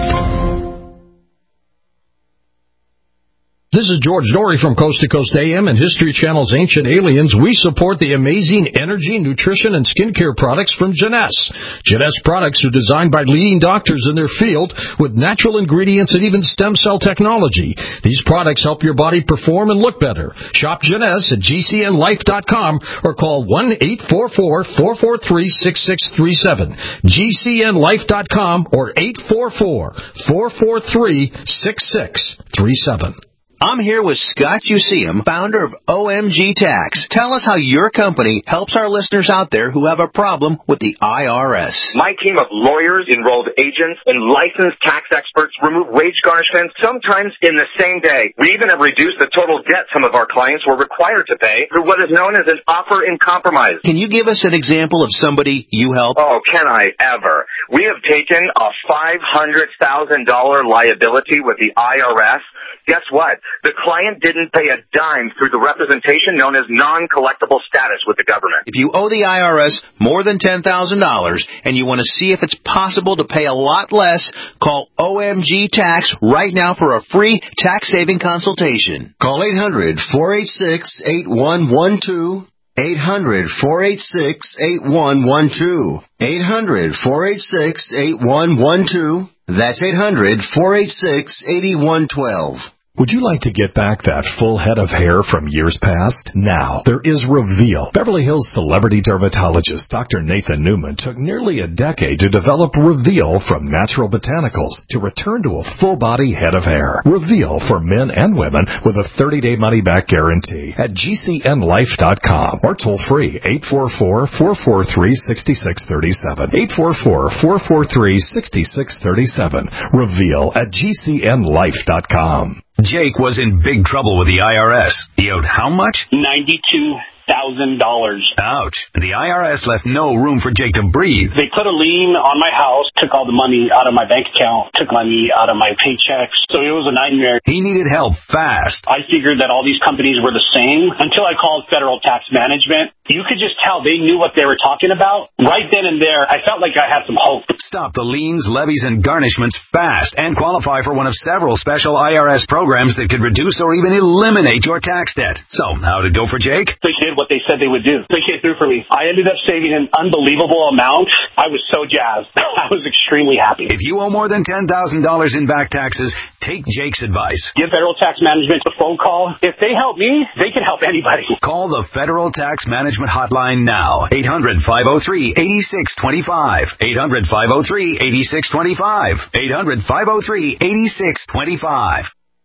This is George Dory from Coast to Coast A M and History Channel's Ancient Aliens. We support the amazing energy, nutrition, and skincare products from Jeunesse. Jeunesse products are designed by leading doctors in their field with natural ingredients and even stem cell technology. These products help your body perform and look better. Shop Jeunesse at G C N life dot com or call one eight four four, four four three, six six three seven. G C N life dot com or eight four four, four four three, six six three seven. I'm here with Scott Useum, founder of O M G Tax. Tell us how your company helps our listeners out there who have a problem with the I R S. My team of lawyers, enrolled agents, and licensed tax experts remove wage garnishments sometimes in the same day. We even have reduced the total debt some of our clients were required to pay through what is known as an offer in compromise. Can you give us an example of somebody you help? Oh, can I ever? We have taken a five hundred thousand dollars liability with the I R S. Guess what? The client didn't pay a dime through the representation known as non-collectible status with the government. If you owe the I R S more than ten thousand dollars and you want to see if it's possible to pay a lot less, call O M G Tax right now for a free tax-saving consultation. Call eight hundred, four eight six, eight one one two. eight hundred, four eight six, eight one one two. eight hundred, four eight six, eight one one two. That's eight hundred, four eight six, eight one one two. Would you like to get back that full head of hair from years past? Now, there is Reveal. Beverly Hills celebrity dermatologist Doctor Nathan Newman took nearly a decade to develop Reveal from natural botanicals to return to a full-body head of hair. Reveal for men and women with a thirty-day money-back guarantee at G C N life dot com or toll-free eight four four, four four three, six six three seven. eight four four, four four three, six six three seven. Reveal at G C N life dot com. Jake was in big trouble with the I R S. He owed how much? ninety-two thousand dollars. Ouch. The I R S left no room for Jake to breathe. They put a lien on my house, took all the money out of my bank account, took money out of my paychecks. So it was a nightmare. He needed help fast. I figured that all these companies were the same until I called Federal Tax Management. You could just tell they knew what they were talking about. Right then and there, I felt like I had some hope. Stop the liens, levies, and garnishments fast and qualify for one of several special I R S programs that could reduce or even eliminate your tax debt. So, how'd it go for Jake? They did what they said they would do. They came through for me. I ended up saving an unbelievable amount. I was so jazzed. I was extremely happy. If you owe more than ten thousand dollars in back taxes, take Jake's advice. Give Federal Tax Management a phone call. If they help me, they can help anybody. Call the Federal Tax Management Hotline now. eight hundred, five oh three, eight six two five. eight hundred, five oh three, eight six two five. eight hundred, five oh three, eight six two five.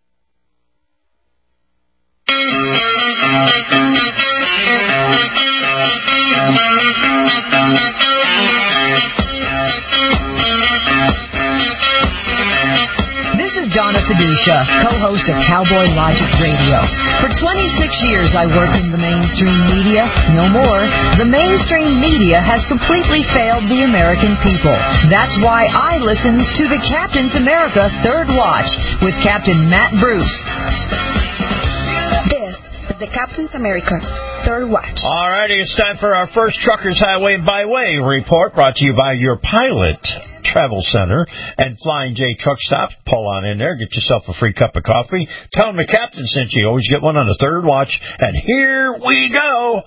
This is Donna Fiducia, co-host of Cowboy Logic Radio. For twenty-six years I worked in the mainstream media. No more. The mainstream media has completely failed the American people. That's why I listen to the Captain's America Third Watch with Captain Matt Bruce. This is the Captain's America Third Watch. All righty, it's time for our first Truckers Highway Byway report, brought to you by your Pilot Travel Center and Flying J Truck Stops. Pull on in there, get yourself a free cup of coffee. Tell them the captain sent you. Always get one on the Third Watch. And here we go.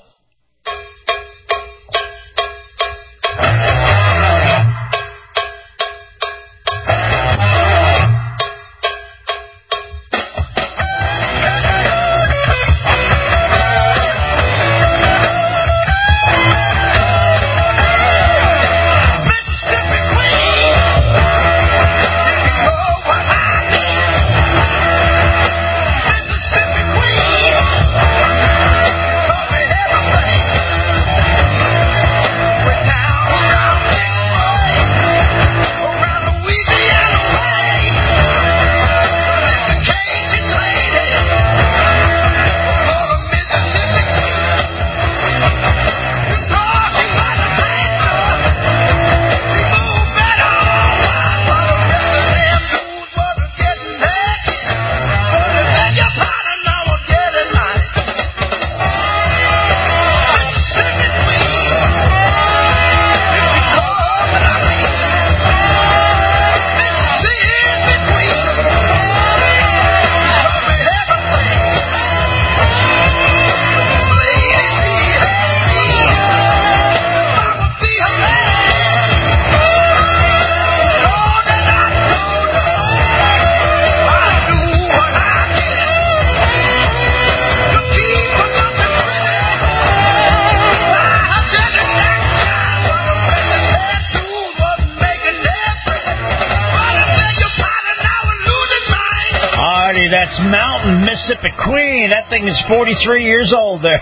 Hey, that's Mountain Mississippi Queen. That thing is forty-three years old there.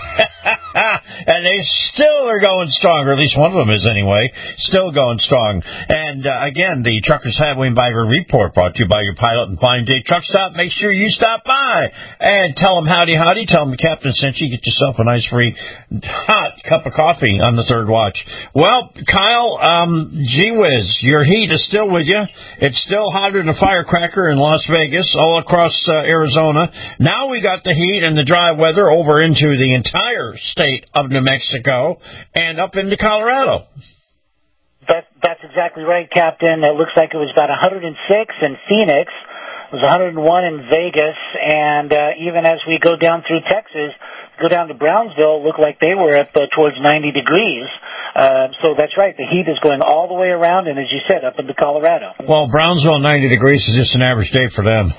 And they still are going strong, or at least one of them is anyway, still going strong. And, uh, again, the Truckers Highway Biker Report brought to you by your Pilot and Fine Day Truck Stop. Make sure you stop by and tell them howdy, howdy. Tell them the captain sent you. Get yourself a nice free hot cup of coffee on the third watch. Well, Kyle, um, gee whiz, your heat is still with you. It's still hotter than a firecracker in Las Vegas, all across uh, Arizona. Now we got the heat and the dry weather over into the entire state of New Mexico and up into Colorado. That, that's exactly right, Captain. It looks like it was about one hundred six in Phoenix. It was one hundred one in Vegas. And uh, even as we go down through Texas, go down to Brownsville, look like they were up uh, towards ninety degrees. Uh, so that's right. The heat is going all the way around, and as you said, up into Colorado. Well, Brownsville, ninety degrees is just an average day for them.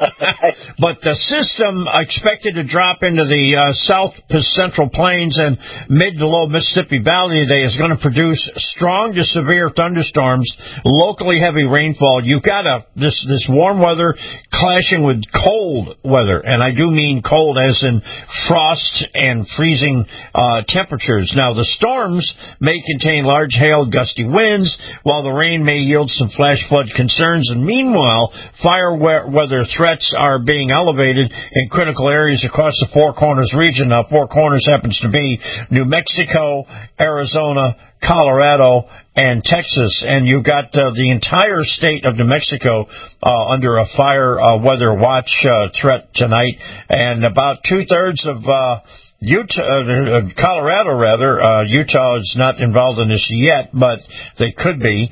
But the system expected to drop into the uh, south central plains and mid to low Mississippi Valley today is going to produce strong to severe thunderstorms, locally heavy rainfall. You've got a, this, this warm weather clashing with cold weather, and I do mean cold as in frost and freezing uh, temperatures. Now, the storms may contain large hail, gusty winds, while the rain may yield some flash flood concerns. And meanwhile, fire weather threats are being elevated in critical areas across the Four Corners region. Now, Four Corners happens to be New Mexico, Arizona, Colorado, and Texas, and you've got uh, the entire state of New Mexico uh, under a fire uh, weather watch uh, threat tonight, and about two-thirds of uh, Utah, uh, Colorado, rather, uh, Utah is not involved in this yet, but they could be.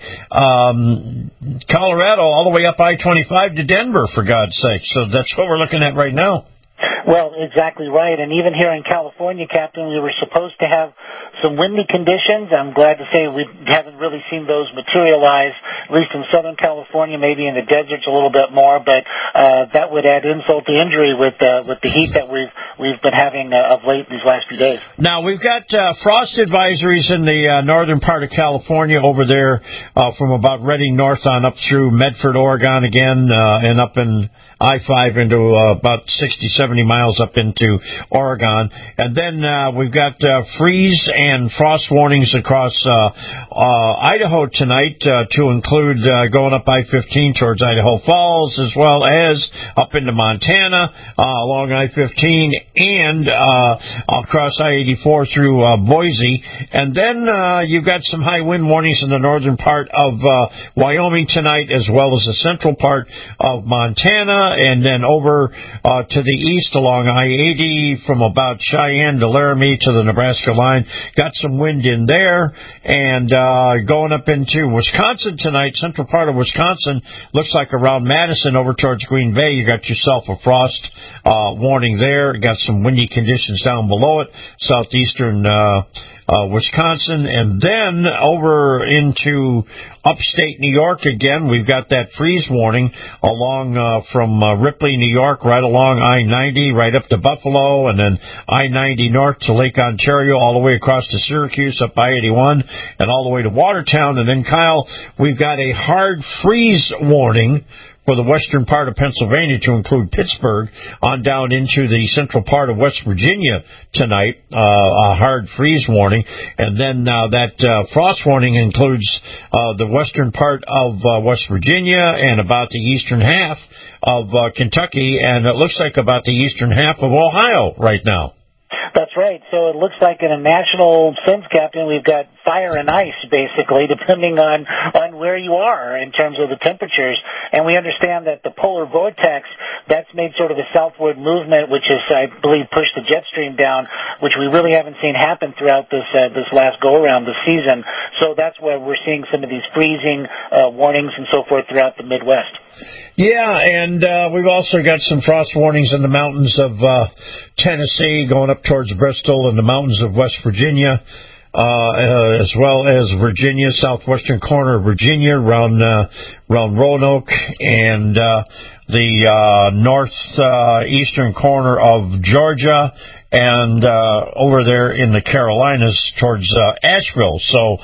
Um, Colorado all the way up I twenty-five to Denver, for God's sake. So that's what we're looking at right now. Well, exactly right. And even here in California, Captain, we were supposed to have some windy conditions. I'm glad to say we haven't really seen those materialize, at least in Southern California, maybe in the deserts a little bit more. But uh, that would add insult to injury with uh, with the heat that we've we've been having uh, of late these last few days. Now, we've got uh, frost advisories in the uh, northern part of California over there uh, from about Redding north on up through Medford, Oregon again, uh, and up in I five into uh, about sixty, seventy miles up into Oregon. And then uh, we've got uh, freeze and frost warnings across uh, uh, Idaho tonight uh, to include uh, going up I fifteen towards Idaho Falls, as well as up into Montana uh, along I fifteen and uh, across I eighty-four through uh, Boise. And then uh, you've got some high wind warnings in the northern part of uh, Wyoming tonight, as well as the central part of Montana. And then over uh, to the east along I eighty from about Cheyenne to Laramie to the Nebraska line. Got some wind in there. And uh, going up into Wisconsin tonight, central part of Wisconsin, looks like around Madison over towards Green Bay, you got yourself a frost uh, warning there. You got some windy conditions down below it, southeastern uh Uh, Wisconsin, and then over into upstate New York again. We've got that freeze warning along uh, from uh, Ripley, New York, right along I ninety, right up to Buffalo, and then I ninety north to Lake Ontario, all the way across to Syracuse, up I eighty-one, and all the way to Watertown. And then, Kyle, we've got a hard freeze warning for the western part of Pennsylvania, to include Pittsburgh, on down into the central part of West Virginia tonight, uh, a hard freeze warning. And then uh, that uh, frost warning includes uh, the western part of uh, West Virginia and about the eastern half of uh, Kentucky, and it looks like about the eastern half of Ohio right now. That's right. So it looks like in a national sense, Captain, we've got fire and ice, basically, depending on, on where you are in terms of the temperatures. And we understand that the polar vortex, that's made sort of a southward movement, which is, I believe, pushed the jet stream down, which we really haven't seen happen throughout this uh, this last go-around this season. So that's where we're seeing some of these freezing uh, warnings and so forth throughout the Midwest. Yeah, and uh, we've also got some frost warnings in the mountains of uh, Tennessee, going up towards Bristol, and the mountains of West Virginia, uh, uh, as well as Virginia, southwestern corner of Virginia, around, uh, around Roanoke, and uh, the uh, northeastern uh, corner of Georgia, and uh, over there in the Carolinas towards uh, Asheville. So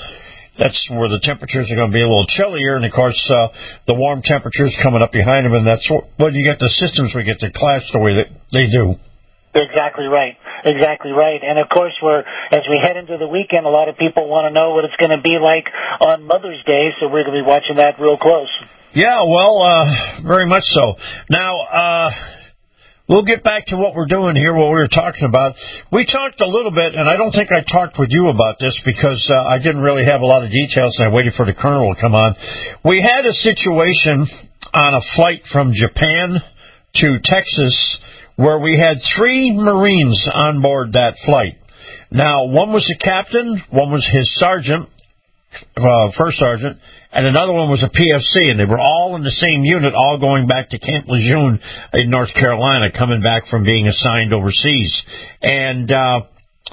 that's where the temperatures are going to be a little chillier, and of course uh, the warm temperatures coming up behind them, and that's what, when you get the systems we get to clash the way that they do. Exactly right. Exactly right. And of course, we're as we head into the weekend, a lot of people want to know what it's going to be like on Mother's Day, so we're going to be watching that real close. Yeah, well, uh, very much so. Now, uh, we'll get back to what we're doing here, what we were talking about. We talked a little bit, and I don't think I talked with you about this because uh, I didn't really have a lot of details, and I waited for the colonel to come on. We had a situation on a flight from Japan to Texas where we had three Marines on board that flight. Now, one was a captain, one was his sergeant, uh, first sergeant, and another one was a P F C, and they were all in the same unit, all going back to Camp Lejeune in North Carolina, coming back from being assigned overseas. And uh,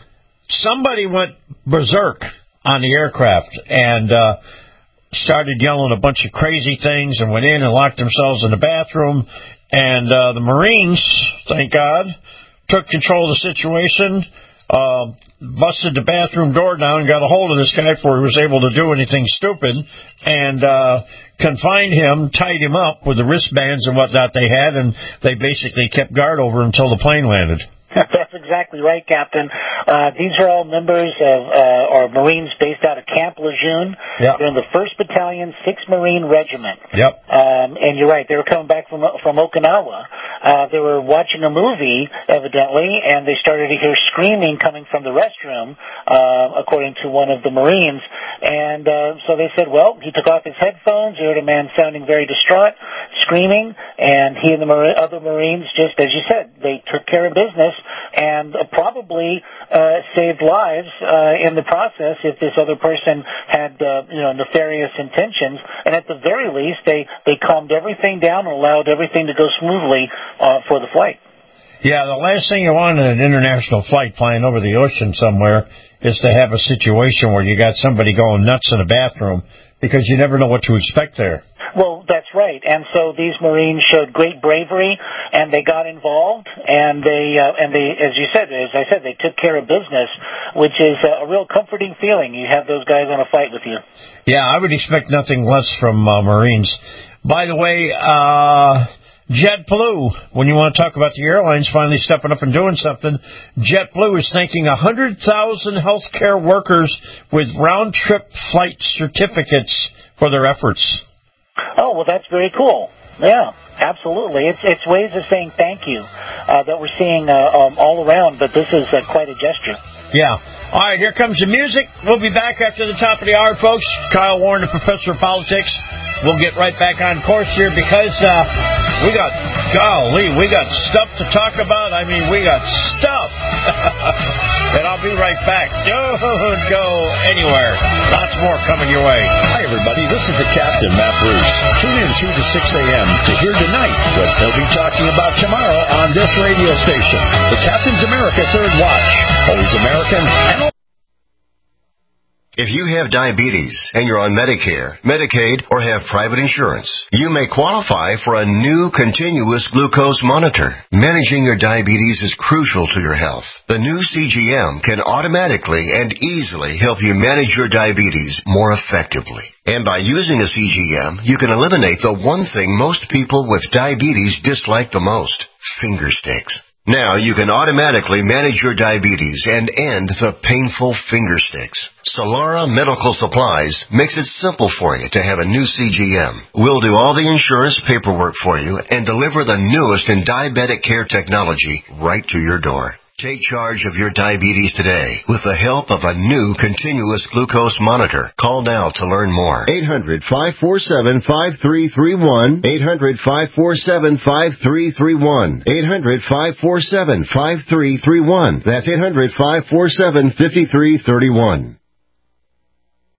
somebody went berserk on the aircraft and uh, started yelling a bunch of crazy things and went in and locked themselves in the bathroom. And uh, the Marines, thank God, took control of the situation, uh, busted the bathroom door down and got a hold of this guy before he was able to do anything stupid, and uh, confined him, tied him up with the wristbands and whatnot they had, and they basically kept guard over him until the plane landed. That's exactly right, Captain. Uh, these are all members of, uh, or Marines based out of Camp Lejeune. Yep. They're in the first Battalion, sixth Marine Regiment. Yep. Um, and you're right, they were coming back from from Okinawa. Uh, they were watching a movie, evidently, and they started to hear screaming coming from the restroom, uh, according to one of the Marines. And uh, so they said, well, he took off his headphones, he heard a man sounding very distraught, screaming, and he and the Mar- other Marines just, as you said, they took care of business and uh, probably uh, saved lives uh, in the process if this other person had, uh, you know, nefarious intentions. And at the very least, they, they calmed everything down and allowed everything to go smoothly uh, for the flight. Yeah, the last thing you want in an international flight flying over the ocean somewhere is to have a situation where you got somebody going nuts in a bathroom, because you never know what to expect there. Well, that's right. And so these Marines showed great bravery, and they got involved, and they, uh, and they, as you said, as I said, they took care of business, which is a real comforting feeling. You have those guys on a fight with you. Yeah, I would expect nothing less from uh, Marines. By the way, uh, JetBlue, when you want to talk about the airlines finally stepping up and doing something, JetBlue is thanking one hundred thousand healthcare workers with round-trip flight certificates for their efforts. Oh, well, that's very cool. Yeah, absolutely. It's it's ways of saying thank you uh, that we're seeing uh, um, all around, but this is uh, quite a gesture. Yeah. All right, here comes the music. We'll be back after the top of the hour, folks. Kyle Warren, the professor of politics. We'll get right back on course here because uh, we got, golly, we got stuff to talk about. I mean, we got stuff. And I'll be right back. Don't go anywhere. Lots more coming your way. Hi, everybody. This is the Captain, Matt Bruce. Tune in two to six a.m. to hear tonight what they'll be talking about tomorrow on this radio station. The Captain's America Third Watch. Always American and If you have diabetes and you're on Medicare, Medicaid, or have private insurance, you may qualify for a new continuous glucose monitor. Managing your diabetes is crucial to your health. The new C G M can automatically and easily help you manage your diabetes more effectively. And by using a C G M, you can eliminate the one thing most people with diabetes dislike the most: finger sticks. Now you can automatically manage your diabetes and end the painful finger sticks. Solara Medical Supplies makes it simple for you to have a new C G M. We'll do all the insurance paperwork for you and deliver the newest in diabetic care technology right to your door. Take charge of your diabetes today with the help of a new continuous glucose monitor. Call now to learn more. eight hundred, five four seven, five three three one. eight hundred, five four seven, five three three one. eight hundred, five four seven, five three three one. That's eight hundred, five four seven, five three three one.